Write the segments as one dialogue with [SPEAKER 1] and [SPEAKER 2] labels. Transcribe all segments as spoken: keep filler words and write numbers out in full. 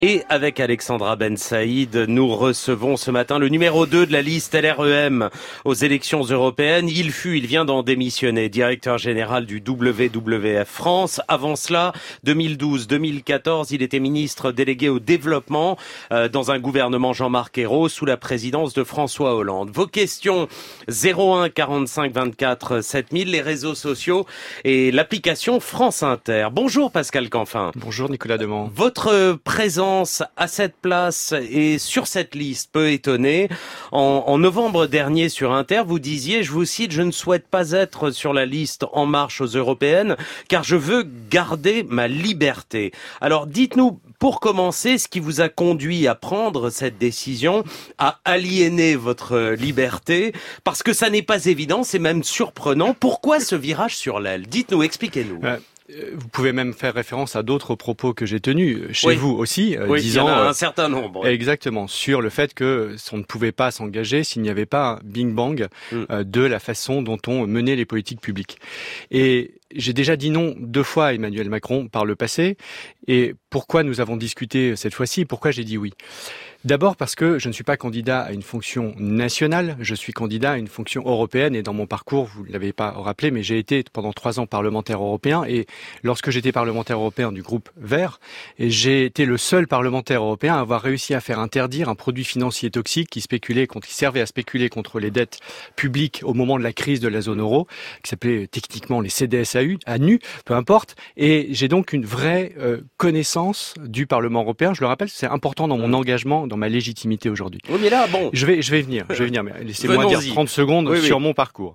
[SPEAKER 1] Et avec Alexandra Ben Saïd, nous recevons ce matin le numéro deux de la liste L R E M aux élections européennes. Il fut, il vient d'en démissionner, directeur général du W W F France. Avant cela, deux mille douze deux mille quatorze, il était ministre délégué au développement euh, dans un gouvernement Jean-Marc Ayrault sous la présidence de François Hollande. Vos questions zéro un quarante-cinq vingt-quatre sept mille, les réseaux sociaux et l'application France Inter. Bonjour Pascal Canfin.
[SPEAKER 2] Bonjour Nicolas Demant.
[SPEAKER 1] Votre présence à cette place et sur cette liste peut étonner. En, en novembre dernier sur Inter, vous disiez, je vous cite, je ne souhaite pas être sur la liste En Marche aux Européennes car je veux garder ma liberté. Alors dites-nous, pour commencer, ce qui vous a conduit à prendre cette décision, à aliéner votre liberté, parce que ça n'est pas évident, c'est même surprenant. Pourquoi ce virage sur l'aile? Dites-nous, expliquez-nous.
[SPEAKER 2] Euh... Vous pouvez même faire référence à d'autres propos que j'ai tenus chez
[SPEAKER 1] oui.
[SPEAKER 2] vous aussi,
[SPEAKER 1] euh, oui, disant il y en a un certain nombre.
[SPEAKER 2] Exactement, sur le fait que on ne pouvait pas s'engager s'il n'y avait pas un bing bang mm. euh, de la façon dont on menait les politiques publiques. Et j'ai déjà dit non deux fois à Emmanuel Macron par le passé. Et pourquoi nous avons discuté cette fois-ci? Pourquoi j'ai dit oui? D'abord parce que je ne suis pas candidat à une fonction nationale, je suis candidat à une fonction européenne et dans mon parcours, vous ne l'avez pas rappelé, mais j'ai été pendant trois ans parlementaire européen et lorsque j'étais parlementaire européen du groupe Vert, j'ai été le seul parlementaire européen à avoir réussi à faire interdire un produit financier toxique qui spéculait contre, qui servait à spéculer contre les dettes publiques au moment de la crise de la zone euro, qui s'appelait techniquement les C D S à nu, peu importe, et j'ai donc une vraie euh, connaissance du Parlement européen. Je le rappelle, c'est important dans mon engagement, dans ma légitimité aujourd'hui.
[SPEAKER 1] Oui, mais là, bon.
[SPEAKER 2] Je vais, je vais venir, je vais venir, mais laissez-moi dire trente secondes oui, sur oui. mon parcours.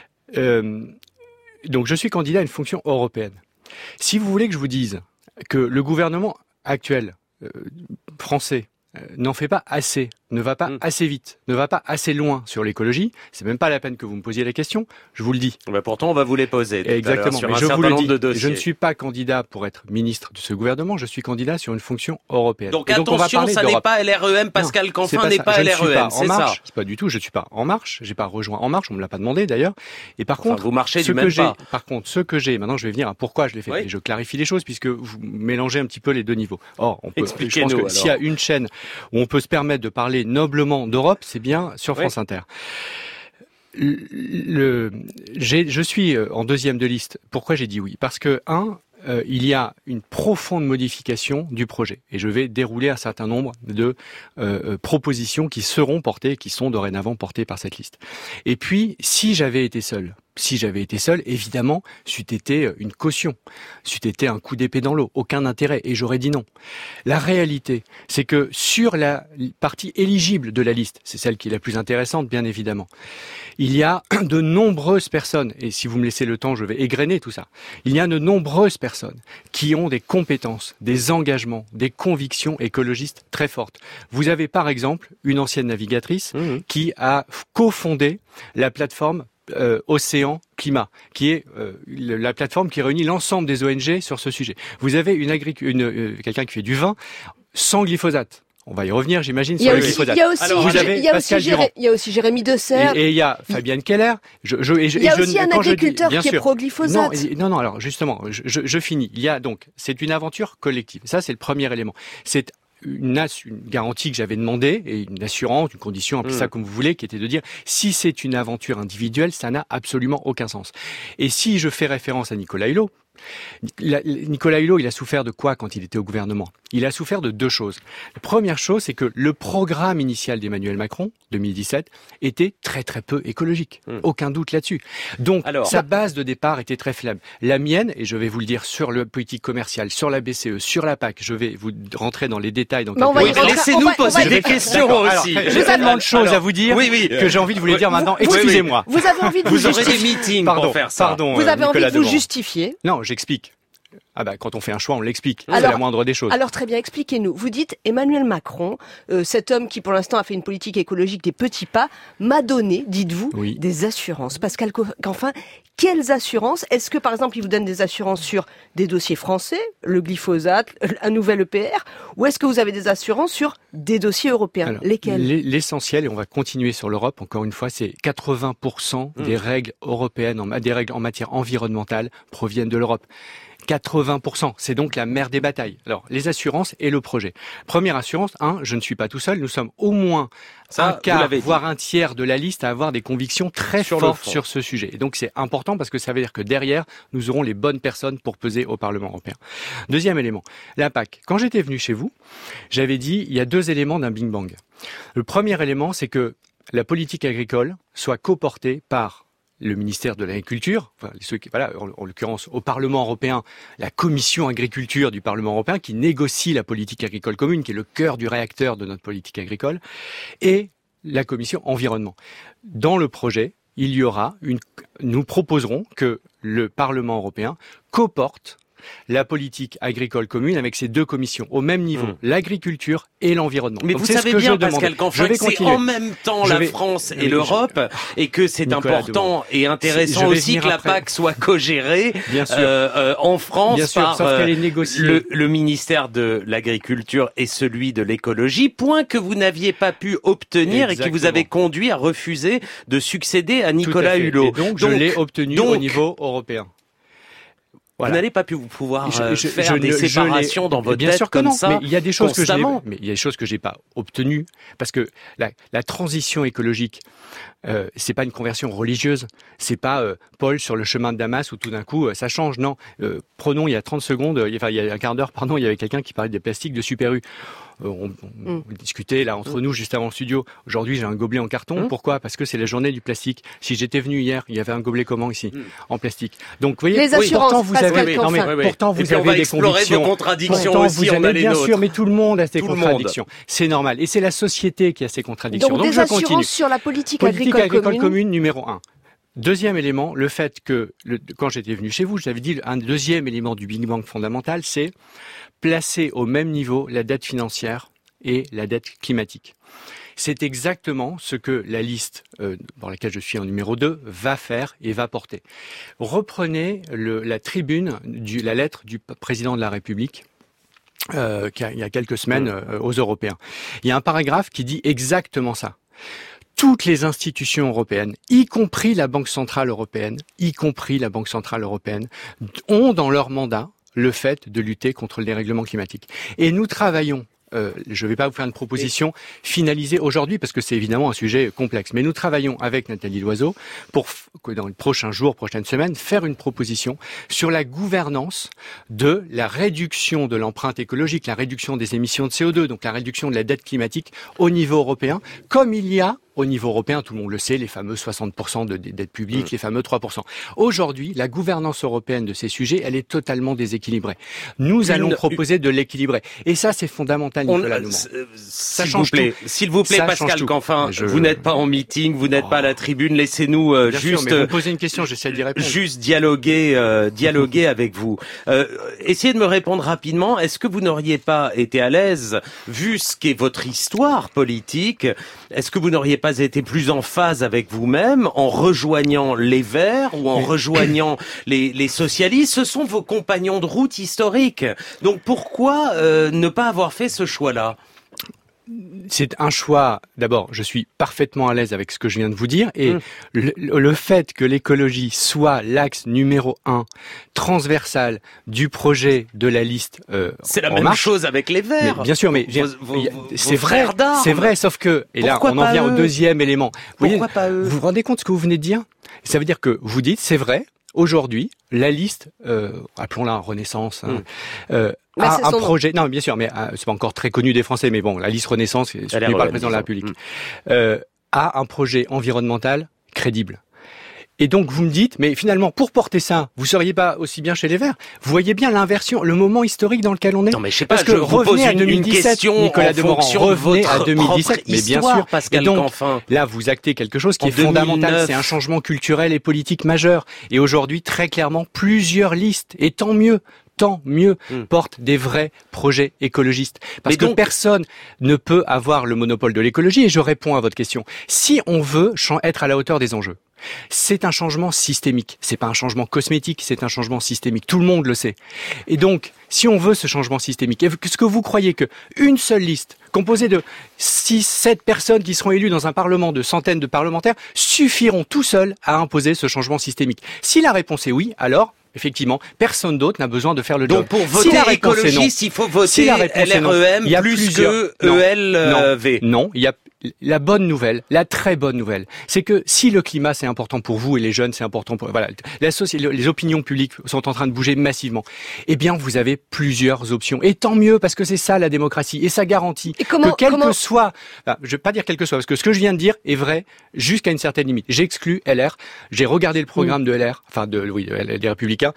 [SPEAKER 2] Euh, donc, je suis candidat à une fonction européenne. Si vous voulez que je vous dise que le gouvernement actuel, euh, français, euh, n'en fait pas assez, ne va pas mmh. assez vite, ne va pas assez loin sur l'écologie, c'est même pas la peine que vous me posiez la question, je vous le dis.
[SPEAKER 1] Bah pourtant, on va vous les poser.
[SPEAKER 2] Exactement,
[SPEAKER 1] sur
[SPEAKER 2] mais
[SPEAKER 1] un
[SPEAKER 2] je vous le dis, je ne suis pas candidat pour être ministre de ce gouvernement, je suis candidat sur une fonction européenne.
[SPEAKER 1] Donc, donc attention, ça n'est pas L R E M, Pascal Canfin n'est pas L R E M, c'est ça.
[SPEAKER 2] C'est pas du tout, je ne suis pas En Marche, j'ai pas rejoint En Marche, on me l'a pas demandé d'ailleurs. Et par
[SPEAKER 1] enfin,
[SPEAKER 2] contre,
[SPEAKER 1] vous marchez
[SPEAKER 2] ce
[SPEAKER 1] du même
[SPEAKER 2] que j'ai,
[SPEAKER 1] pas.
[SPEAKER 2] par contre, ce que j'ai, maintenant je vais venir à pourquoi je l'ai fait,
[SPEAKER 1] oui.
[SPEAKER 2] et je clarifie les choses puisque vous mélangez un petit peu les deux niveaux. Or, on peut, je pense que s'il y a une chaîne où on peut se permettre de parler noblement d'Europe, c'est bien sur France oui. Inter. Le, le, j'ai, je suis en deuxième de liste. Pourquoi j'ai dit oui? Parce que, un, euh, il y a une profonde modification du projet. Et je vais dérouler un certain nombre de euh, propositions qui seront portées, qui sont dorénavant portées par cette liste. Et puis, si j'avais été seul, Si j'avais été seul, évidemment, c'eût été une caution, c'eût été un coup d'épée dans l'eau, aucun intérêt, et j'aurais dit non. La réalité, c'est que sur la partie éligible de la liste, c'est celle qui est la plus intéressante, bien évidemment, il y a de nombreuses personnes, et si vous me laissez le temps, je vais égrener tout ça, il y a de nombreuses personnes qui ont des compétences, des engagements, des convictions écologistes très fortes. Vous avez par exemple une ancienne navigatrice mmh. qui a cofondé la plateforme Euh, Océan Climat, qui est euh, la plateforme qui réunit l'ensemble des O N G sur ce sujet. Vous avez une agric- une, euh, quelqu'un qui fait du vin sans glyphosate. On va y revenir, j'imagine, sur le glyphosate.
[SPEAKER 3] Il y a aussi, Alors, vous avez il y a aussi, Jéré, il y a aussi Jérémy Desserres.
[SPEAKER 2] Et, et il y a Fabienne Keller. Je, je, et je,
[SPEAKER 3] il y a
[SPEAKER 2] et
[SPEAKER 3] aussi
[SPEAKER 2] je,
[SPEAKER 3] un agriculteur dis, qui est pro-glyphosate.
[SPEAKER 2] Non, non, non, alors justement, je, je, je finis. Il y a donc, c'est une aventure collective. Ça, c'est le premier élément. C'est Une, ass- une garantie que j'avais demandée et une assurance, une condition, appelez mmh. ça comme vous voulez, qui était de dire si c'est une aventure individuelle, ça n'a absolument aucun sens. Et si je fais référence à Nicolas Hulot, La, Nicolas Hulot, il a souffert de quoi quand il était au gouvernement? Il a souffert de deux choses. La première chose, c'est que le programme initial d'Emmanuel Macron, deux mille dix-sept, était très très peu écologique. Mmh. Aucun doute là-dessus. Donc, Alors, sa base de départ était très faible. La mienne, et je vais vous le dire sur le politique commercial, sur la B C E, sur la P A C, je vais vous rentrer dans les détails. Dans
[SPEAKER 1] oui, laissez-nous poser des questions aussi.
[SPEAKER 2] Alors, j'ai tellement de choses Alors, à vous dire oui, oui. que j'ai envie de vous les dire maintenant. Vous, Excusez-moi.
[SPEAKER 3] Vous avez envie de vous,
[SPEAKER 1] vous aurez des meetings
[SPEAKER 2] pardon,
[SPEAKER 1] pour faire ça.
[SPEAKER 2] Pardon,
[SPEAKER 3] vous avez
[SPEAKER 2] Nicolas
[SPEAKER 3] envie de vous
[SPEAKER 2] Demant.
[SPEAKER 3] justifier.
[SPEAKER 2] Non, j'explique. Ah bah quand on fait un choix, on l'explique.
[SPEAKER 3] Alors,
[SPEAKER 2] c'est la moindre des choses.
[SPEAKER 3] Alors très bien, expliquez-nous. Vous dites Emmanuel Macron, euh, cet homme qui pour l'instant a fait une politique écologique des petits pas, m'a donné, dites-vous, oui. des assurances. Pascal Canfin, quelles assurances? Est-ce que par exemple il vous donne des assurances sur des dossiers français, le glyphosate, un nouvel E P R, ou est-ce que vous avez des assurances sur des dossiers européens?
[SPEAKER 2] Alors,
[SPEAKER 3] Lesquels?
[SPEAKER 2] L'essentiel, et on va continuer sur l'Europe, encore une fois, c'est quatre-vingts pour cent mmh. des règles européennes, en, des règles en matière environnementale proviennent de l'Europe. quatre-vingts pour cent. C'est donc la mère des batailles. Alors, les assurances et le projet. Première assurance, un, je ne suis pas tout seul. Nous sommes au moins Ça, un quart, voire un tiers de la liste à avoir des convictions très sur fortes sur ce sujet. Et donc, c'est important parce que ça veut dire que derrière, nous aurons les bonnes personnes pour peser au Parlement européen. Deuxième élément, la P A C. Quand j'étais venu chez vous, j'avais dit, il y a deux éléments d'un Big Bang. Le premier élément, c'est que la politique agricole soit coportée par le ministère de l'Agriculture, enfin, ceux qui, voilà, en, en l'occurrence au Parlement européen, la Commission agriculture du Parlement européen qui négocie la politique agricole commune, qui est le cœur du réacteur de notre politique agricole, et la Commission environnement. Dans le projet, il y aura une, nous proposerons que le Parlement européen coporte la politique agricole commune avec ces deux commissions au même niveau, mmh. l'agriculture et l'environnement.
[SPEAKER 1] Mais
[SPEAKER 2] Donc,
[SPEAKER 1] vous savez bien, Pascal Canfin, que c'est en même temps la vais... France et oui, l'Europe je... et que c'est Nicolas important Dumont. Et intéressant aussi que la P A C soit co-gérée euh, euh, en France bien sûr, par euh, le, le ministère de l'Agriculture et celui de l'Écologie, point que vous n'aviez pas pu obtenir Exactement. Et qui vous avait conduit à refuser de succéder à Nicolas à Hulot.
[SPEAKER 2] Et donc, donc je l'ai obtenu donc, au niveau européen.
[SPEAKER 1] Voilà. Vous n'allez pas pu vous pouvoir je, je, faire je, des je, séparations je dans votre bien tête sûr que comme non, ça.
[SPEAKER 2] Mais il y a des choses
[SPEAKER 1] constamment.
[SPEAKER 2] que je mais il y a des choses que j'ai pas obtenues parce que la, la transition écologique, euh, c'est pas une conversion religieuse. C'est pas euh, Paul sur le chemin de Damas où tout d'un coup euh, ça change. Non. Euh, prenons il y a trente secondes, euh, enfin il y a un quart d'heure, pardon, il y avait quelqu'un qui parlait des plastiques de Super U. Euh, on, on mm. discutait là entre mm. nous juste avant le studio. Aujourd'hui, j'ai un gobelet en carton. Mm. Pourquoi ? Parce que c'est la journée du plastique. Si j'étais venu hier, il y avait un gobelet comment ici mm. en plastique. Donc, vous voyez,
[SPEAKER 3] les assurances,
[SPEAKER 2] pourtant vous avez, oui, non, mais, oui, oui. pourtant vous avez des convictions.
[SPEAKER 1] Vos contradictions
[SPEAKER 2] pourtant
[SPEAKER 1] aussi,
[SPEAKER 2] vous
[SPEAKER 1] on
[SPEAKER 2] avez
[SPEAKER 1] a les
[SPEAKER 2] bien
[SPEAKER 1] nôtres.
[SPEAKER 2] sûr, mais tout le monde a ses
[SPEAKER 1] tout
[SPEAKER 2] contradictions. C'est normal, et c'est la société qui a ses contradictions.
[SPEAKER 3] Donc,
[SPEAKER 2] Donc
[SPEAKER 3] des
[SPEAKER 2] je
[SPEAKER 3] assurances
[SPEAKER 2] continue.
[SPEAKER 3] sur la politique,
[SPEAKER 2] politique
[SPEAKER 3] agricole,
[SPEAKER 2] agricole
[SPEAKER 3] commune.
[SPEAKER 2] commune numéro un. Deuxième élément, le fait que, le, quand j'étais venu chez vous, je vous avais dit, un deuxième élément du Big Bang fondamental, c'est placer au même niveau la dette financière et la dette climatique. C'est exactement ce que la liste euh, dans laquelle je suis en numéro deux va faire et va porter. Reprenez le, la tribune, du, la lettre du président de la République euh, qui a, il y a quelques semaines euh, aux Européens. Il y a un paragraphe qui dit exactement ça. Toutes les institutions européennes, y compris la Banque centrale européenne, y compris la Banque centrale européenne, ont dans leur mandat le fait de lutter contre le dérèglement climatique. Et nous travaillons Euh, je ne vais pas vous faire une proposition finalisée aujourd'hui parce que c'est évidemment un sujet complexe. Mais nous travaillons avec Nathalie Loiseau pour, dans les prochains jours, prochaines semaines, faire une proposition sur la gouvernance de la réduction de l'empreinte écologique, la réduction des émissions de C O deux, donc la réduction de la dette climatique au niveau européen, comme il y a au niveau européen, tout le monde le sait, les fameux soixante pour cent de dette publique, mmh. les fameux trois pour cent. Aujourd'hui, la gouvernance européenne de ces sujets, elle est totalement déséquilibrée. Nous une, allons proposer une... de l'équilibrer. Et ça, c'est fondamental, Nicolas Dumont.
[SPEAKER 1] Euh, ça S'il change vous plaît, tout. S'il vous plaît, ça Pascal Canfin, je... vous n'êtes pas en meeting, vous n'êtes oh. pas à la tribune, laissez-nous euh,
[SPEAKER 2] Bien
[SPEAKER 1] juste...
[SPEAKER 2] Sûr, mais vous me posez une question, j'essaie d'y répondre.
[SPEAKER 1] Juste dialoguer, euh, dialoguer avec vous. Euh, essayez de me répondre rapidement. Est-ce que vous n'auriez pas été à l'aise, vu ce qu'est votre histoire politique, est-ce que vous n'auriez pas été plus en phase avec vous-même en rejoignant les Verts ou en rejoignant les, les socialistes? Ce sont vos compagnons de route historiques. Donc pourquoi euh, ne pas avoir fait ce choix-là?
[SPEAKER 2] C'est un choix, d'abord, je suis parfaitement à l'aise avec ce que je viens de vous dire, et mmh. le, le fait que l'écologie soit l'axe numéro un, transversal, du projet de la liste euh,
[SPEAKER 1] c'est la même marche. Chose avec les Verts.
[SPEAKER 2] Mais, bien sûr, mais vos, vos, c'est vos vrai, c'est vrai, sauf que, et
[SPEAKER 1] Pourquoi
[SPEAKER 2] là, on en vient
[SPEAKER 1] eux
[SPEAKER 2] au deuxième élément. Vous
[SPEAKER 1] Pourquoi
[SPEAKER 2] voyez,
[SPEAKER 1] pas eux
[SPEAKER 2] vous vous rendez compte de ce que vous venez de dire? Ça veut dire que vous dites, c'est vrai, aujourd'hui, la liste, euh, appelons-la Renaissance, hein, mmh. euh,
[SPEAKER 3] Bah,
[SPEAKER 2] a un projet, non bien sûr, mais euh, c'est pas encore très connu des Français, mais bon, la liste Renaissance, c'est soutenue par le président de la République, mmh. euh, a un projet environnemental crédible. Et donc vous me dites, mais finalement, pour porter ça, vous seriez pas aussi bien chez les Verts? Vous voyez bien l'inversion, le moment historique dans lequel on est.
[SPEAKER 1] Non mais je sais pas,
[SPEAKER 2] parce que
[SPEAKER 1] je vous pose
[SPEAKER 2] à
[SPEAKER 1] une,
[SPEAKER 2] deux mille dix-sept,
[SPEAKER 1] une question
[SPEAKER 2] Nicolas
[SPEAKER 1] en fonction de votre
[SPEAKER 2] à deux mille dix-sept, mais bien
[SPEAKER 1] histoire,
[SPEAKER 2] sûr.
[SPEAKER 1] Pascal
[SPEAKER 2] et donc,
[SPEAKER 1] Canfin.
[SPEAKER 2] Là, vous actez quelque chose qui
[SPEAKER 1] en
[SPEAKER 2] est fondamental.
[SPEAKER 1] deux mille neuf.
[SPEAKER 2] C'est un changement culturel et politique majeur. Et aujourd'hui, très clairement, plusieurs listes, et tant mieux. tant mieux, mmh. portent des vrais projets écologistes. Parce Mais que donc... personne ne peut avoir le monopole de l'écologie, et je réponds à votre question. Si on veut être à la hauteur des enjeux, c'est un changement systémique. C'est pas un changement cosmétique, c'est un changement systémique. Tout le monde le sait. Et donc, si on veut ce changement systémique, est-ce que vous croyez que une seule liste, composée de six, sept personnes qui seront élues dans un parlement de centaines de parlementaires, suffiront tout seuls à imposer ce changement systémique? Si la réponse est oui, alors Effectivement, personne d'autre n'a besoin de faire le
[SPEAKER 1] Donc
[SPEAKER 2] job.
[SPEAKER 1] pour voter
[SPEAKER 2] si
[SPEAKER 1] écologiste, il faut voter si L R E M plus plusieurs... que E L V.
[SPEAKER 2] Non, non, il y a la bonne nouvelle, la très bonne nouvelle, c'est que si le climat c'est important pour vous et les jeunes c'est important pour voilà, la société, les opinions publiques sont en train de bouger massivement. Eh bien, vous avez plusieurs options et tant mieux parce que c'est ça la démocratie et ça garantit
[SPEAKER 3] et comment,
[SPEAKER 2] que quel
[SPEAKER 3] comment...
[SPEAKER 2] que soit, enfin, je vais pas dire quel que soit parce que ce que je viens de dire est vrai jusqu'à une certaine limite. J'exclus L R, j'ai regardé le programme mmh. de L R, enfin de oui des Républicains.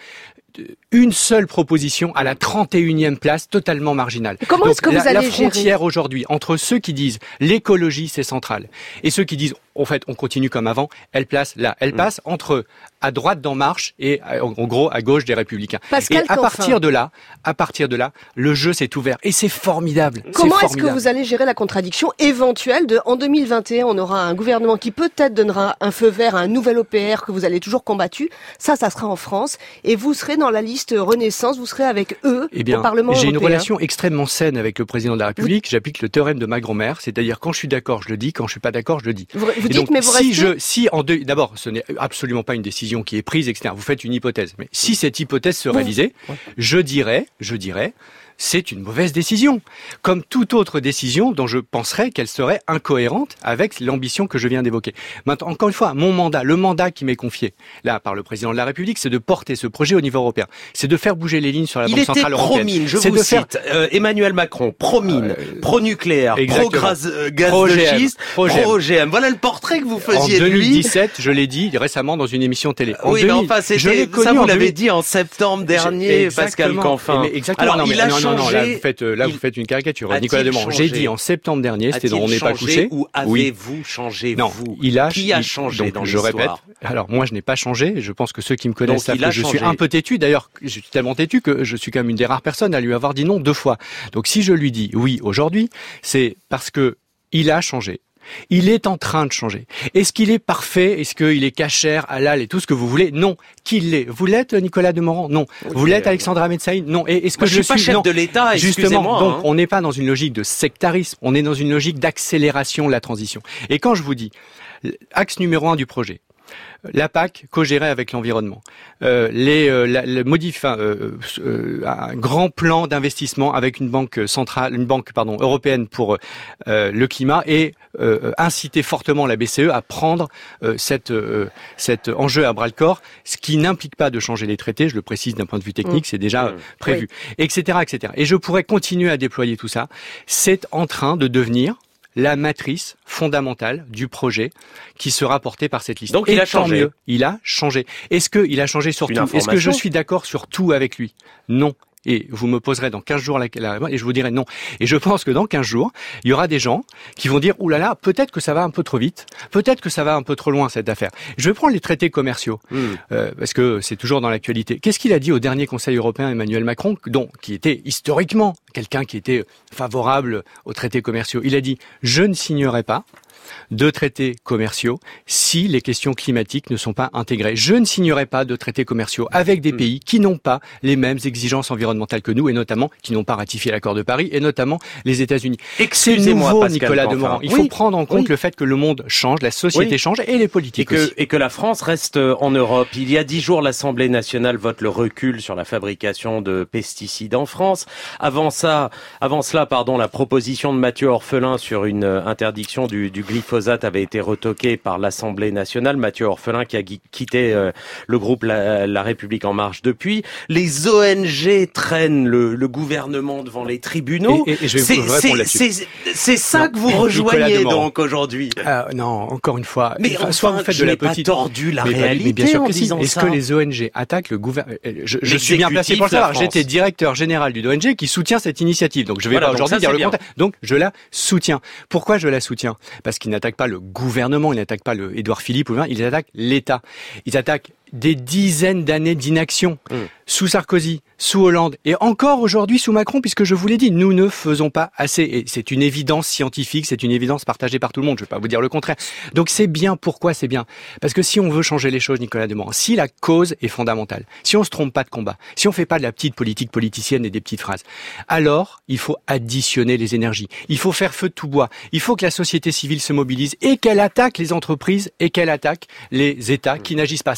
[SPEAKER 2] Une seule proposition à la trente et unième place, totalement marginale.
[SPEAKER 3] Comment
[SPEAKER 2] Donc,
[SPEAKER 3] est-ce que
[SPEAKER 2] la,
[SPEAKER 3] vous allez
[SPEAKER 2] la frontière
[SPEAKER 3] gérer
[SPEAKER 2] aujourd'hui entre ceux qui disent l'écologie c'est central et ceux qui disent en fait on continue comme avant, elle place là, elle passe mmh. entre à droite d'En Marche et en gros à gauche des Républicains.
[SPEAKER 3] Pascal
[SPEAKER 2] et à partir de là, à partir de là, le jeu s'est ouvert et c'est formidable.
[SPEAKER 3] Comment
[SPEAKER 2] c'est
[SPEAKER 3] est-ce que vous allez gérer la contradiction éventuelle de en deux mille vingt et un on aura un gouvernement qui peut-être donnera un feu vert à un nouvel O P R que vous allez toujours combattu. Ça, ça sera en France et vous serez dans la liste Renaissance, vous serez avec eux
[SPEAKER 2] eh bien,
[SPEAKER 3] au Parlement
[SPEAKER 2] j'ai
[SPEAKER 3] européen.
[SPEAKER 2] J'ai une relation extrêmement saine avec le président de la République. Oui. J'applique le théorème de ma grand-mère, c'est-à-dire quand je suis d'accord, je le dis, quand je suis pas d'accord, je le dis.
[SPEAKER 3] Vous, vous dites,
[SPEAKER 2] donc,
[SPEAKER 3] mais vous
[SPEAKER 2] si
[SPEAKER 3] restez...
[SPEAKER 2] je, si en deux, d'abord, ce n'est absolument pas une décision qui est prise, et cetera. Vous faites une hypothèse, mais si cette hypothèse se réalisait, oui. je dirais, je dirais. C'est une mauvaise décision, comme toute autre décision dont je penserais qu'elle serait incohérente avec l'ambition que je viens d'évoquer. Maintenant, encore une fois, mon mandat, le mandat qui m'est confié, là, par le président de la République, c'est de porter ce projet au niveau européen. C'est de faire bouger les lignes sur la Banque centrale européenne.
[SPEAKER 1] Il était pro-mine, je vous cite, faire... euh, Emmanuel Macron, pro-mine, euh, pro-nucléaire, pro-gaz euh,
[SPEAKER 2] pro
[SPEAKER 1] de schiste, pro-G M. Voilà le portrait que vous faisiez de lui.
[SPEAKER 2] En deux mille dix-sept, je l'ai dit récemment dans une émission télé. En
[SPEAKER 1] oui,
[SPEAKER 2] deux mille,
[SPEAKER 1] mais enfin, c'était, ça vous l'avez dit en septembre dernier, Pascal Canfin.
[SPEAKER 2] Exactement. Alors, il a changé... Là, vous faites une caricature. Nicolas Demorand, j'ai dit en septembre dernier, c'était dans On n'est pas couché.
[SPEAKER 1] Ou avez-vous oui. changé,
[SPEAKER 2] non,
[SPEAKER 1] vous
[SPEAKER 2] il a,
[SPEAKER 1] Qui a
[SPEAKER 2] il,
[SPEAKER 1] changé
[SPEAKER 2] donc,
[SPEAKER 1] dans
[SPEAKER 2] je
[SPEAKER 1] l'histoire?
[SPEAKER 2] répète, alors moi je n'ai pas changé, je pense que ceux qui me connaissent
[SPEAKER 1] donc,
[SPEAKER 2] savent que je
[SPEAKER 1] changé.
[SPEAKER 2] suis un peu têtu. D'ailleurs, je suis tellement têtu que je suis quand même une des rares personnes à lui avoir dit non deux fois. Donc si je lui dis oui aujourd'hui, c'est parce que il a changé. Il est en train de changer. Est-ce qu'il est parfait? Est-ce qu'il est cachère, halal et tout ce que vous voulez? Non. Qui l'est? Vous l'êtes, Nicolas Demorand? Non. Okay. Vous l'êtes, Alexandra Metsaïn? Non. Et est-ce que
[SPEAKER 1] Moi,
[SPEAKER 2] je,
[SPEAKER 1] je suis pas chef
[SPEAKER 2] non.
[SPEAKER 1] de l'État?
[SPEAKER 2] Justement. Donc,
[SPEAKER 1] hein.
[SPEAKER 2] on n'est pas dans une logique de sectarisme. On est dans une logique d'accélération de la transition. Et quand je vous dis axe numéro un du projet, la P A C co-gérée avec l'environnement, euh, les euh, la, le modif, euh, euh, un grand plan d'investissement avec une banque centrale, une banque pardon européenne pour euh, le climat et euh, inciter fortement la B C E à prendre euh, cette euh, cet enjeu à bras le corps, ce qui n'implique pas de changer les traités, je le précise d'un point de vue technique, mmh. c'est déjà mmh. prévu, oui. et cetera, et cetera. Et je pourrais continuer à déployer tout ça. C'est en train de devenir la matrice fondamentale du projet qui sera porté par cette liste.
[SPEAKER 1] Donc il
[SPEAKER 2] et
[SPEAKER 1] a changé.
[SPEAKER 2] Mieux, il a changé. Est-ce qu'il a changé sur tout? Est-ce que je suis d'accord sur tout avec lui? Non. Et vous me poserez dans quinze jours la, la et je vous dirai non. Et je pense que dans quinze jours, il y aura des gens qui vont dire « Ouh là là, peut-être que ça va un peu trop vite, peut-être que ça va un peu trop loin cette affaire ». Je vais prendre les traités commerciaux, mmh. euh, parce que c'est toujours dans l'actualité. Qu'est-ce qu'il a dit au dernier Conseil européen, Emmanuel Macron, dont, qui était historiquement quelqu'un qui était favorable aux traités commerciaux? Il a dit « Je ne signerai pas de traités commerciaux si les questions climatiques ne sont pas intégrées. Je ne signerai pas de traités commerciaux avec des pays qui n'ont pas les mêmes exigences environnementales que nous et notamment qui n'ont pas ratifié l'accord de Paris et notamment les États-Unis. C'est nouveau, Nicolas Demorand. Il faut oui. prendre en compte oui. le fait que le monde change, la société oui. change et les politiques
[SPEAKER 1] et que,
[SPEAKER 2] aussi.
[SPEAKER 1] Et que la France reste en Europe. Il y a dix jours, l'Assemblée nationale vote le recul sur la fabrication de pesticides en France. Avant ça, avant cela, pardon, la proposition de Mathieu Orphelin sur une interdiction du, du glyphosate avait été retoquée par l'Assemblée nationale. Mathieu Orphelin qui a quitté euh, le groupe la, la République en marche depuis. Les O N G traînent le, le gouvernement devant les tribunaux.
[SPEAKER 2] Et, et, et je vais c'est, vous répondre là-dessus.
[SPEAKER 1] C'est, c'est ça non, que vous rejoignez donc aujourd'hui.
[SPEAKER 2] Euh, non, encore une fois.
[SPEAKER 1] Mais enfin, soit vous faites de la petite. Pas tordu la
[SPEAKER 2] mais,
[SPEAKER 1] réalité.
[SPEAKER 2] Mais bien sûr
[SPEAKER 1] en
[SPEAKER 2] que si. Est-ce
[SPEAKER 1] ça.
[SPEAKER 2] que les O N G attaquent le gouvernement? Je, je suis bien placé pour le savoir. J'étais directeur général du O N G qui soutient cette initiative. Donc je vais voilà, pas aujourd'hui dire le contraire. Donc je la soutiens. Pourquoi je la soutiens? Parce qu'ils n'attaquent pas le gouvernement, ils n'attaquent pas le Édouard Philippe, ils attaquent l'État. Ils attaquent des dizaines d'années d'inaction mmh. sous Sarkozy, sous Hollande et encore aujourd'hui sous Macron, puisque je vous l'ai dit, nous ne faisons pas assez. Et c'est une évidence scientifique, c'est une évidence partagée par tout le monde. Je ne vais pas vous dire le contraire. Donc c'est bien. Pourquoi c'est bien? Parce que si on veut changer les choses, Nicolas Demorand, si la cause est fondamentale, si on se trompe pas de combat, si on fait pas de la petite politique politicienne et des petites phrases, alors il faut additionner les énergies. Il faut faire feu de tout bois. Il faut que la société civile se mobilise et qu'elle attaque les entreprises et qu'elle attaque les États qui n'agissent pas. C'est Ça... vrai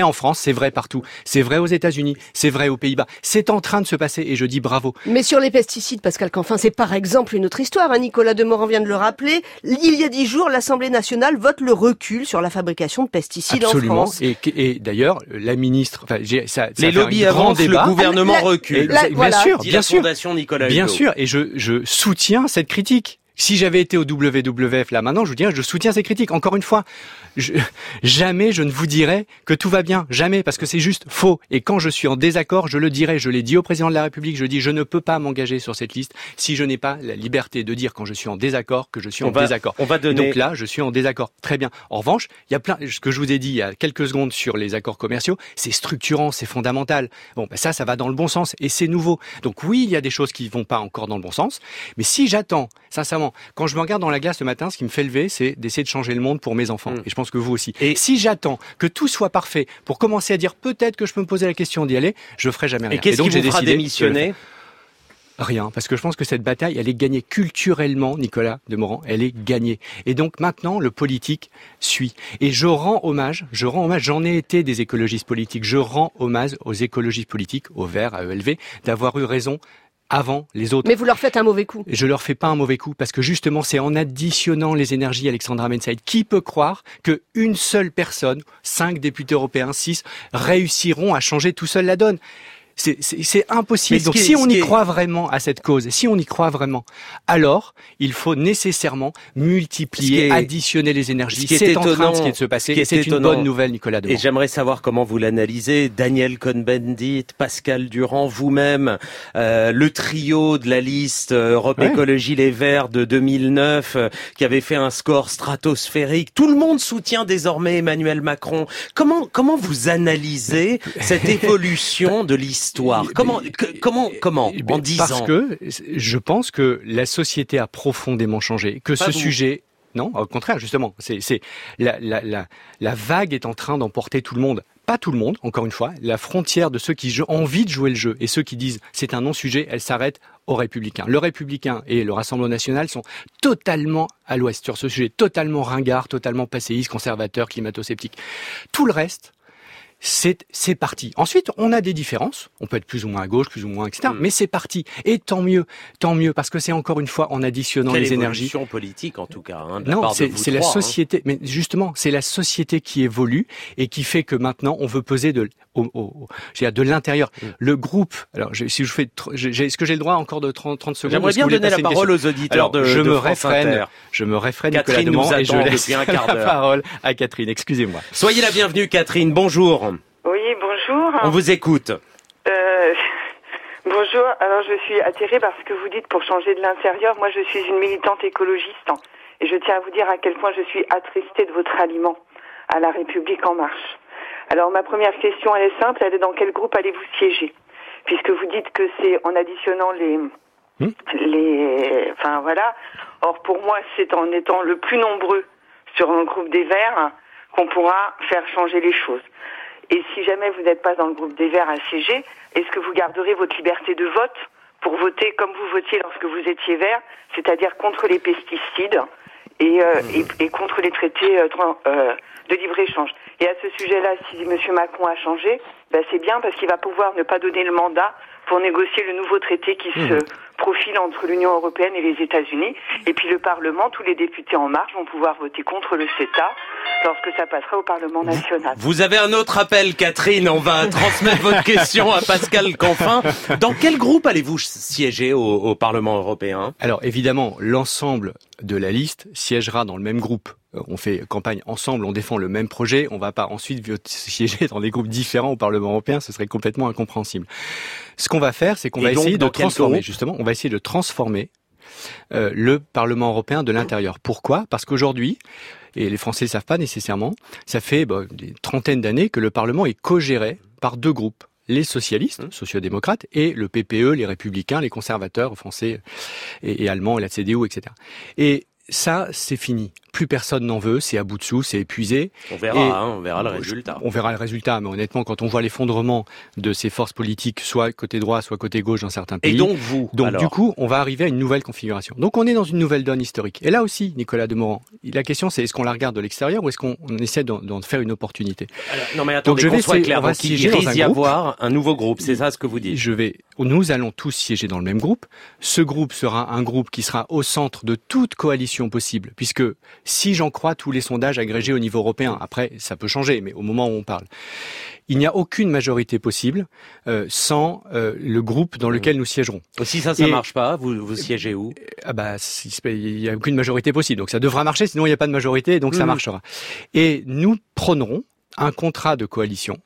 [SPEAKER 2] en France, c'est vrai partout. C'est vrai aux États-Unis, c'est vrai aux Pays-Bas. C'est en train de se passer et je dis bravo.
[SPEAKER 3] Mais sur les pesticides, Pascal Canfin, c'est par exemple une autre histoire. Hein. Nicolas Demorand vient de le rappeler. Il y a dix jours, l'Assemblée nationale vote le recul sur la fabrication de pesticides
[SPEAKER 2] Absolument.
[SPEAKER 3] en France.
[SPEAKER 2] Et, et d'ailleurs, la ministre, enfin, j'ai, ça, ça
[SPEAKER 1] les lobbies avancent, le gouvernement ah, la, recule.
[SPEAKER 2] La, bien voilà. sûr,
[SPEAKER 1] dit
[SPEAKER 2] bien
[SPEAKER 1] la
[SPEAKER 2] sûr,
[SPEAKER 1] Fondation Nicolas
[SPEAKER 2] bien
[SPEAKER 1] Hulot.
[SPEAKER 2] sûr. Et je, je soutiens cette critique. Si j'avais été au W W F là maintenant, je vous dirais, je soutiens ces critiques. Encore une fois, je, jamais je ne vous dirai que tout va bien, jamais, parce que c'est juste faux. Et quand je suis en désaccord, je le dirai. Je l'ai dit au président de la République. Je dis, je ne peux pas m'engager sur cette liste si je n'ai pas la liberté de dire quand je suis en désaccord que je suis
[SPEAKER 1] on
[SPEAKER 2] en
[SPEAKER 1] va,
[SPEAKER 2] désaccord.
[SPEAKER 1] On va donner...
[SPEAKER 2] Et donc là, je suis en désaccord. Très bien. En revanche, il y a plein. Ce que je vous ai dit il y a quelques secondes sur les accords commerciaux, c'est structurant, c'est fondamental. Bon, ben ça, ça va dans le bon sens et c'est nouveau. Donc oui, il y a des choses qui vont pas encore dans le bon sens. Mais si j'attends, sincèrement, quand je me regarde dans la glace ce matin, ce qui me fait lever, c'est d'essayer de changer le monde pour mes enfants. Mmh. Et je pense que vous aussi. Et si j'attends que tout soit parfait pour commencer à dire peut-être que je peux me poser la question d'y aller, je ferai jamais rien.
[SPEAKER 1] Et qu'est-ce
[SPEAKER 2] et donc,
[SPEAKER 1] qui vous fera démissionner ?
[SPEAKER 2] Rien, parce que je pense que cette bataille, elle est gagnée culturellement, Nicolas Demorand, elle est gagnée. Et donc maintenant, le politique suit. Et je rends hommage, je rends hommage, j'en ai été des écologistes politiques, je rends hommage aux écologistes politiques, aux Verts, à E L V, d'avoir eu raison avant les autres.
[SPEAKER 3] Mais vous leur faites un mauvais coup.
[SPEAKER 2] Je leur fais pas un mauvais coup parce que justement c'est en additionnant les énergies, Alexandra Ben-Saïd, qui peut croire que une seule personne, cinq députés européens, six, réussiront à changer tout seul la donne. C'est, c'est, c'est impossible. Donc, si on y croit vraiment à cette cause, si on y croit vraiment, alors il faut nécessairement multiplier, additionner les énergies. C'est en train de, ce qui est de se passer. Et c'est une bonne nouvelle, Nicolas Demorand.
[SPEAKER 1] Et j'aimerais savoir comment vous l'analysez. Daniel Cohn-Bendit, Pascal Durand, vous-même, euh, le trio de la liste Europe ouais. Écologie Les Verts de deux mille neuf, euh, qui avait fait un score stratosphérique. Tout le monde soutient désormais Emmanuel Macron. Comment comment vous analysez cette évolution de l'histoire? Histoire. Comment, que, comment, comment, en dix
[SPEAKER 2] Parce
[SPEAKER 1] ans?
[SPEAKER 2] Parce que je pense que la société a profondément changé, que
[SPEAKER 1] Pas
[SPEAKER 2] ce
[SPEAKER 1] vous.
[SPEAKER 2] sujet, non, au contraire, justement, c'est, c'est la, la, la, la vague est en train d'emporter tout le monde. Pas tout le monde, encore une fois. La frontière de ceux qui ont envie de jouer le jeu et ceux qui disent c'est un non-sujet, elle s'arrête aux Républicains. Le Républicain et le Rassemblement national sont totalement à l'ouest sur ce sujet, totalement ringards, totalement passéistes, conservateurs, climato-sceptiques. Tout le reste, c'est c'est parti. Ensuite, on a des différences. On peut être plus ou moins à gauche, plus ou moins, et cetera. Mmh. Mais c'est parti. Et tant mieux, tant mieux, parce que c'est encore une fois en additionnant
[SPEAKER 1] Quelle
[SPEAKER 2] les énergies.
[SPEAKER 1] Quelle évolution politique, en tout cas. Hein, de la
[SPEAKER 2] non,
[SPEAKER 1] part
[SPEAKER 2] c'est,
[SPEAKER 1] de vous
[SPEAKER 2] c'est
[SPEAKER 1] trois,
[SPEAKER 2] la
[SPEAKER 1] hein.
[SPEAKER 2] société. Mais justement, c'est la société qui évolue et qui fait que maintenant, on veut peser de, au, au, de l'intérieur. Mmh. Le groupe. Alors, je, si je fais, j'ai, est-ce que j'ai le droit encore de trente, trente secondes?
[SPEAKER 1] J'aimerais bien donner la parole aux auditeurs alors, de,
[SPEAKER 2] je
[SPEAKER 1] de
[SPEAKER 2] me
[SPEAKER 1] France
[SPEAKER 2] réfrène,
[SPEAKER 1] Inter.
[SPEAKER 2] Je me réfrène,
[SPEAKER 1] Catherine
[SPEAKER 2] Nicolas
[SPEAKER 1] nous
[SPEAKER 2] Demorand, et je laisse
[SPEAKER 1] un quart
[SPEAKER 2] la parole à Catherine. Excusez-moi.
[SPEAKER 1] Soyez la bienvenue, Catherine. Bonjour.
[SPEAKER 4] Oui, bonjour.
[SPEAKER 1] On vous écoute.
[SPEAKER 4] Euh, bonjour. Alors, je suis attirée par ce que vous dites pour changer de l'intérieur. Moi, je suis une militante écologiste et je tiens à vous dire à quel point je suis attristée de votre alliement à La République En Marche. Alors, ma première question, elle est simple. Elle est dans quel groupe allez-vous siéger? Puisque vous dites que c'est en additionnant les... Hum? les... Enfin, voilà. Or, pour moi, c'est en étant le plus nombreux sur un groupe des Verts qu'on pourra faire changer les choses. Et si jamais vous n'êtes pas dans le groupe des Verts à siéger, est-ce que vous garderez votre liberté de vote pour voter comme vous votiez lorsque vous étiez Vert, c'est-à-dire contre les pesticides et, euh, et, et contre les traités euh, euh, de libre-échange? Et à ce sujet-là, si M. Macron a changé, ben c'est bien parce qu'il va pouvoir ne pas donner le mandat pour négocier le nouveau traité qui mmh. se profile entre l'Union européenne et les États-Unis. Et puis le Parlement, tous les députés En Marche vont pouvoir voter contre le CETA lorsque ça passera au Parlement national.
[SPEAKER 1] Vous avez un autre appel, Catherine. On va transmettre votre question à Pascal Canfin. Dans quel groupe allez-vous siéger au, au Parlement européen?
[SPEAKER 2] Alors évidemment, l'ensemble de la liste siégera dans le même groupe. On fait campagne ensemble, on défend le même projet, on va pas ensuite siéger dans des groupes différents au Parlement européen, ce serait complètement incompréhensible. Ce qu'on va faire, c'est qu'on va essayer de transformer, justement, on va essayer de transformer euh, le Parlement européen de l'intérieur. Pourquoi? Parce qu'aujourd'hui, et les Français ne le savent pas nécessairement, ça fait bah, des trentaines d'années que le Parlement est co-géré par deux groupes. Les socialistes, mmh. sociodémocrates, et le P P E, les républicains, les conservateurs français et, et allemands, et la C D U, et cetera. Et ça, c'est fini. plus personne n'en veut, c'est à bout de souffle, c'est épuisé.
[SPEAKER 1] On verra, hein, on verra le résultat.
[SPEAKER 2] On verra le résultat, mais honnêtement, quand on voit l'effondrement de ces forces politiques, soit côté droit, soit côté gauche dans certains pays.
[SPEAKER 1] Et donc vous,
[SPEAKER 2] donc
[SPEAKER 1] alors
[SPEAKER 2] du coup, on va arriver à une nouvelle configuration. Donc on est dans une nouvelle donne historique. Et là aussi, Nicolas Demorand, la question c'est est-ce qu'on la regarde de l'extérieur ou est-ce qu'on essaie d'en, d'en faire une opportunité?
[SPEAKER 1] Alors, non mais attendez,
[SPEAKER 2] donc, je vais,
[SPEAKER 1] qu'on soit clair,
[SPEAKER 2] on va
[SPEAKER 1] donc il risque d'y avoir un nouveau groupe, c'est ça ce que vous dites?
[SPEAKER 2] Je vais, nous allons tous siéger dans le même groupe. Ce groupe sera un groupe qui sera au centre de toute coalition possible, puisque si j'en crois tous les sondages agrégés au niveau européen, après ça peut changer, mais au moment où on parle, il n'y a aucune majorité possible euh, sans euh, le groupe dans lequel nous siégerons.
[SPEAKER 1] Si ça, ça Et, marche pas, vous, vous siégez où?
[SPEAKER 2] Ah bah, il n'y a aucune majorité possible, donc ça devra marcher, sinon il n'y a pas de majorité, donc mmh. ça marchera. Et nous prônerons un contrat de coalition,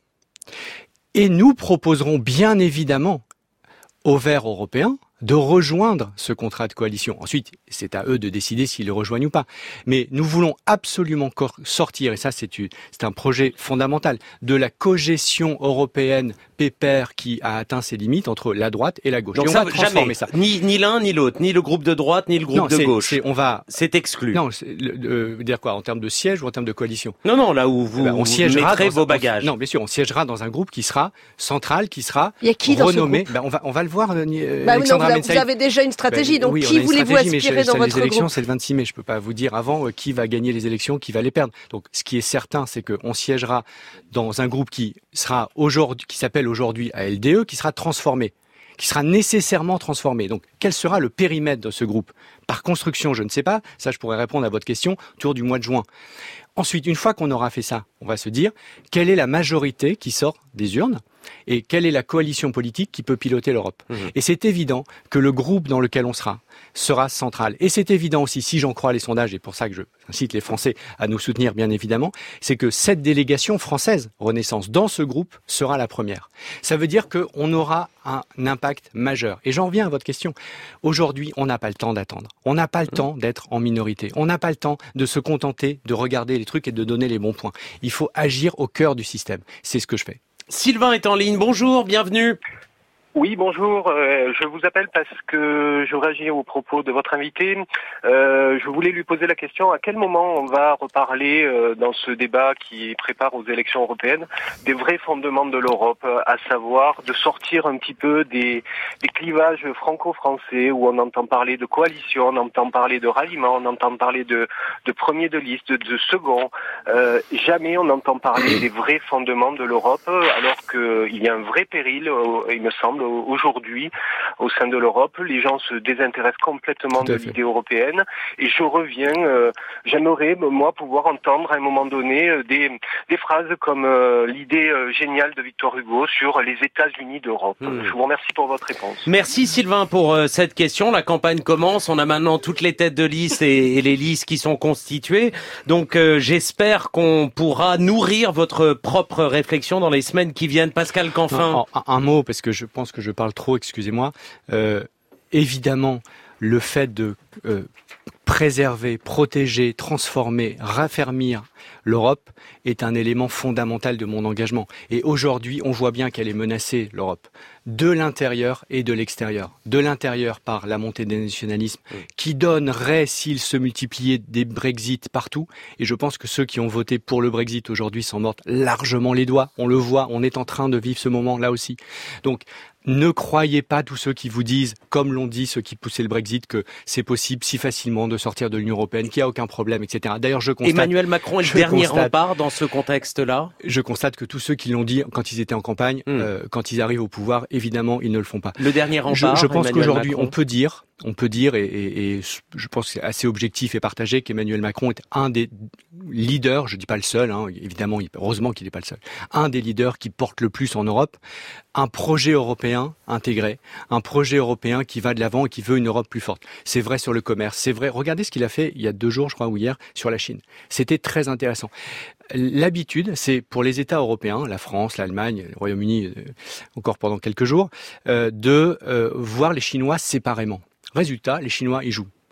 [SPEAKER 2] et nous proposerons bien évidemment aux Verts européens de rejoindre ce contrat de coalition. Ensuite, c'est à eux de décider s'ils le rejoignent ou pas. Mais nous voulons absolument sortir, et ça c'est, c'est un projet fondamental, de la cogestion européenne pépère qui a atteint ses limites entre la droite et la gauche.
[SPEAKER 1] Donc
[SPEAKER 2] et on
[SPEAKER 1] ça,
[SPEAKER 2] va transformer
[SPEAKER 1] jamais,
[SPEAKER 2] ça.
[SPEAKER 1] Ni, ni l'un ni l'autre, ni le groupe de droite, ni le groupe
[SPEAKER 2] non,
[SPEAKER 1] de
[SPEAKER 2] c'est,
[SPEAKER 1] gauche.
[SPEAKER 2] C'est, on va...
[SPEAKER 1] c'est exclu.
[SPEAKER 2] Non, c'est, le, euh, dire quoi, en termes de siège ou en termes de coalition?
[SPEAKER 1] Non, non, là où vous, ben, on vous mettrez vos bagages.
[SPEAKER 2] Un, non, bien sûr, on siégera dans un groupe qui sera central, qui sera
[SPEAKER 3] Il y a qui
[SPEAKER 2] renommé.
[SPEAKER 3] Dans ce
[SPEAKER 2] ben, on va, on va le voir. Euh,
[SPEAKER 3] bah, non, vous, vous avez déjà une stratégie, ben, donc
[SPEAKER 2] oui,
[SPEAKER 3] qui voulez-vous aspirer dans votre
[SPEAKER 2] groupe? Les élections,
[SPEAKER 3] groupe?
[SPEAKER 2] c'est le vingt-six mai. Je peux pas vous dire avant euh, qui va gagner les élections, qui va les perdre. Donc, ce qui est certain, c'est qu'on siégera dans un groupe qui sera aujourd'hui, qui s'appelle aujourd'hui A L D E, qui sera transformé, qui sera nécessairement transformé. Donc, quel sera le périmètre de ce groupe? Par construction, je ne sais pas. Ça, je pourrais répondre à votre question autour du mois de juin. Ensuite, une fois qu'on aura fait ça, on va se dire quelle est la majorité qui sort des urnes et quelle est la coalition politique qui peut piloter l'Europe. Mmh. Et c'est évident que le groupe dans lequel on sera sera central. Et c'est évident aussi, si j'en crois les sondages, et pour ça que j'incite les Français à nous soutenir bien évidemment, c'est que cette délégation française Renaissance dans ce groupe sera la première. Ça veut dire qu'on aura un impact majeur. Et j'en reviens à votre question. Aujourd'hui, on n'a pas le temps d'attendre. On n'a pas le mmh. temps d'être en minorité. On n'a pas le temps de se contenter de regarder les trucs et de donner les bons points. Il faut agir au cœur du système. C'est ce que je fais.
[SPEAKER 1] Sylvain est en ligne. Bonjour, bienvenue.
[SPEAKER 5] Oui, bonjour. Euh, je vous appelle parce que je réagis aux propos de votre invité. Euh, je voulais lui poser la question, à quel moment on va reparler euh, dans ce débat qui prépare aux élections européennes des vrais fondements de l'Europe, à savoir de sortir un petit peu des, des clivages franco-français où on entend parler de coalition, on entend parler de ralliement, on entend parler de, de premier de liste, de, de second. Euh, jamais on n'entend parler des vrais fondements de l'Europe, alors qu'il y a un vrai péril, il me semble, aujourd'hui au sein de l'Europe. Les gens se désintéressent complètement de l'idée européenne et je reviens, euh, j'aimerais moi pouvoir entendre à un moment donné euh, des, des phrases comme euh, l'idée euh, géniale de Victor Hugo sur les États-Unis d'Europe. Mmh. Je vous remercie pour votre réponse.
[SPEAKER 1] Merci Sylvain pour euh, cette question. La campagne commence, on a maintenant toutes les têtes de liste et, et les listes qui sont constituées. Donc euh, j'espère qu'on pourra nourrir votre propre réflexion dans les semaines qui viennent. Pascal Canfin.
[SPEAKER 2] Non, un, un mot, parce que je pense que je parle trop, excusez-moi. Euh, évidemment, le fait de euh, préserver, protéger, transformer, raffermir l'Europe est un élément fondamental de mon engagement. Et aujourd'hui, on voit bien qu'elle est menacée, l'Europe, de l'intérieur et de l'extérieur. De l'intérieur par la montée des nationalismes oui. qui donnerait, s'il se multipliait, des Brexit partout. Et je pense que ceux qui ont voté pour le Brexit aujourd'hui s'en mordent largement les doigts. On le voit, on est en train de vivre ce moment là aussi. Donc, ne croyez pas tous ceux qui vous disent, comme l'ont dit ceux qui poussaient le Brexit, que c'est possible si facilement de sortir de l'Union européenne, qu'il n'y a aucun problème, et cetera. D'ailleurs, je constate...
[SPEAKER 1] Emmanuel Macron est le dernier constate, rempart dans ce contexte-là.
[SPEAKER 2] Je constate que tous ceux qui l'ont dit quand ils étaient en campagne, mmh. euh, quand ils arrivent au pouvoir, évidemment, ils ne le font pas.
[SPEAKER 1] Le dernier rempart,
[SPEAKER 2] Je, je pense
[SPEAKER 1] Emmanuel
[SPEAKER 2] qu'aujourd'hui,
[SPEAKER 1] Macron.
[SPEAKER 2] on peut dire... On peut dire, et, et, et je pense que c'est assez objectif et partagé, qu'Emmanuel Macron est un des leaders, je dis pas le seul, hein, évidemment, heureusement qu'il n'est pas le seul, un des leaders qui porte le plus en Europe, un projet européen intégré, un projet européen qui va de l'avant et qui veut une Europe plus forte. C'est vrai sur le commerce, c'est vrai, regardez ce qu'il a fait il y a deux jours, je crois, ou hier, sur la Chine. C'était très intéressant. L'habitude, c'est pour les États européens, la France, l'Allemagne, le Royaume-Uni, euh, encore pendant quelques jours, euh, de euh, voir les Chinois séparément. Résultat, les Chinois y jouent.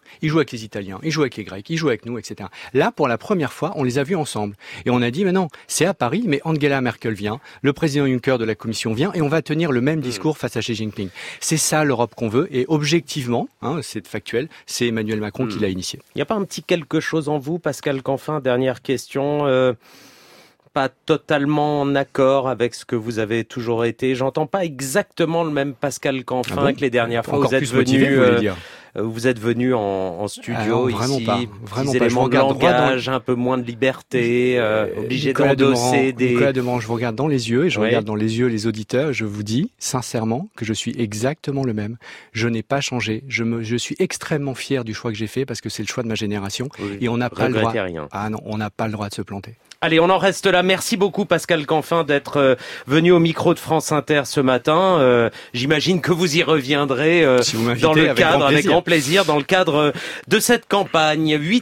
[SPEAKER 2] Il joue avec les Italiens, il joue avec les Grecs, il joue avec nous, et cetera. Là, pour la première fois, on les a vus ensemble. Et on a dit, mais non, c'est à Paris, mais Angela Merkel vient, le président Juncker de la Commission vient, et on va tenir le même discours face à Xi Jinping. C'est ça l'Europe qu'on veut, et objectivement, hein, c'est factuel, c'est Emmanuel Macron mmh. qui l'a initié.
[SPEAKER 1] Il n'y a pas un petit quelque chose en vous, Pascal Canfin, dernière question, euh, pas totalement en accord avec ce que vous avez toujours été. J'entends pas exactement le même Pascal Canfin ah bon que les dernières fois.
[SPEAKER 2] Encore
[SPEAKER 1] vous êtes
[SPEAKER 2] plus
[SPEAKER 1] venu,
[SPEAKER 2] motivé, vous voulez dire.
[SPEAKER 1] Vous êtes venu en, en studio
[SPEAKER 2] ah non, vraiment
[SPEAKER 1] ici,
[SPEAKER 2] pas, vraiment
[SPEAKER 1] des
[SPEAKER 2] pas.
[SPEAKER 1] éléments de langage,
[SPEAKER 2] dans...
[SPEAKER 1] un peu moins de liberté, euh, obligé d'endosser des...
[SPEAKER 2] Nicolas Demorand, je vous regarde dans les yeux et je oui. regarde dans les yeux les auditeurs. Je vous dis sincèrement que je suis exactement le même. Je n'ai pas changé. Je, me, je suis extrêmement fier du choix que j'ai fait parce que c'est le choix de ma génération oui. et on n'a pas le droit.
[SPEAKER 1] Rien.
[SPEAKER 2] Ah non, on n'a pas le droit de se planter.
[SPEAKER 1] Allez, on en reste là. Merci beaucoup Pascal Canfin d'être euh, venu au micro de France Inter ce matin. Euh, j'imagine que vous y reviendrez euh,
[SPEAKER 2] si vous
[SPEAKER 1] dans le
[SPEAKER 2] avec
[SPEAKER 1] cadre,
[SPEAKER 2] grand
[SPEAKER 1] avec grand plaisir, dans le cadre de cette campagne. huit